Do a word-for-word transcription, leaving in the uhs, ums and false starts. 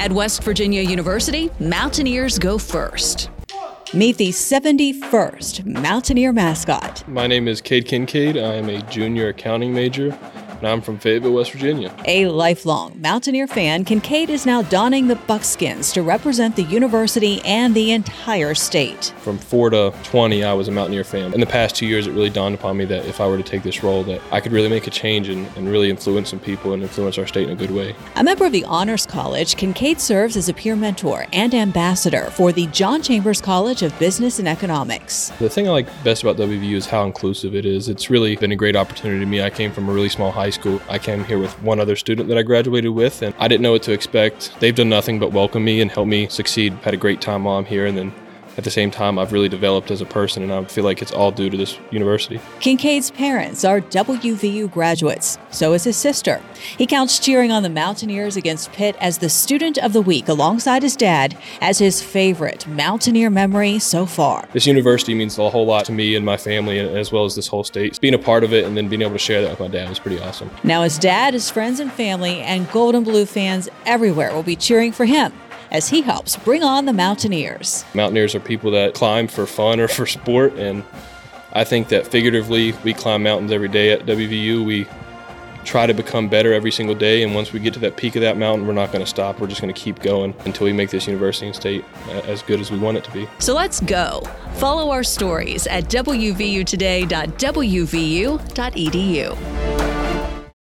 At West Virginia University, Mountaineers go first. Meet the seventy-first Mountaineer mascot. My name is Cade Kincaid. I am a junior accounting major, and I'm from Fayetteville, West Virginia. A lifelong Mountaineer fan, Kincaid is now donning the buckskins to represent the university and the entire state. From four to twenty, I was a Mountaineer fan. In the past two years, it really dawned upon me that if I were to take this role, that I could really make a change and, and really influence some people and influence our state in a good way. A member of the Honors College, Kincaid serves as a peer mentor and ambassador for the John Chambers College of Business and Economics. The thing I like best about W V U is how inclusive it is. It's really been a great opportunity to me. I came from a really small high school. I came here with one other student that I graduated with, and I didn't know what to expect. They've done nothing but welcome me and help me succeed. Had a great time while I'm here, and then at the same time, I've really developed as a person, and I feel like it's all due to this university. Kincaid's parents are W V U graduates. So is his sister. He counts cheering on the Mountaineers against Pitt as the Student of the Week alongside his dad as his favorite Mountaineer memory so far. This university means a whole lot to me and my family, as well as this whole state. Being a part of it and then being able to share that with my dad was pretty awesome. Now his dad, his friends and family, and Gold and Blue fans everywhere will be cheering for him as he helps bring on the Mountaineers. Mountaineers are people that climb for fun or for sport, and I think that figuratively, we climb mountains every day at W V U. We try to become better every single day, and once we get to that peak of that mountain, we're not going to stop. We're just going to keep going until we make this university and state as good as we want it to be. So let's go. Follow our stories at w v u today dot w v u dot e d u.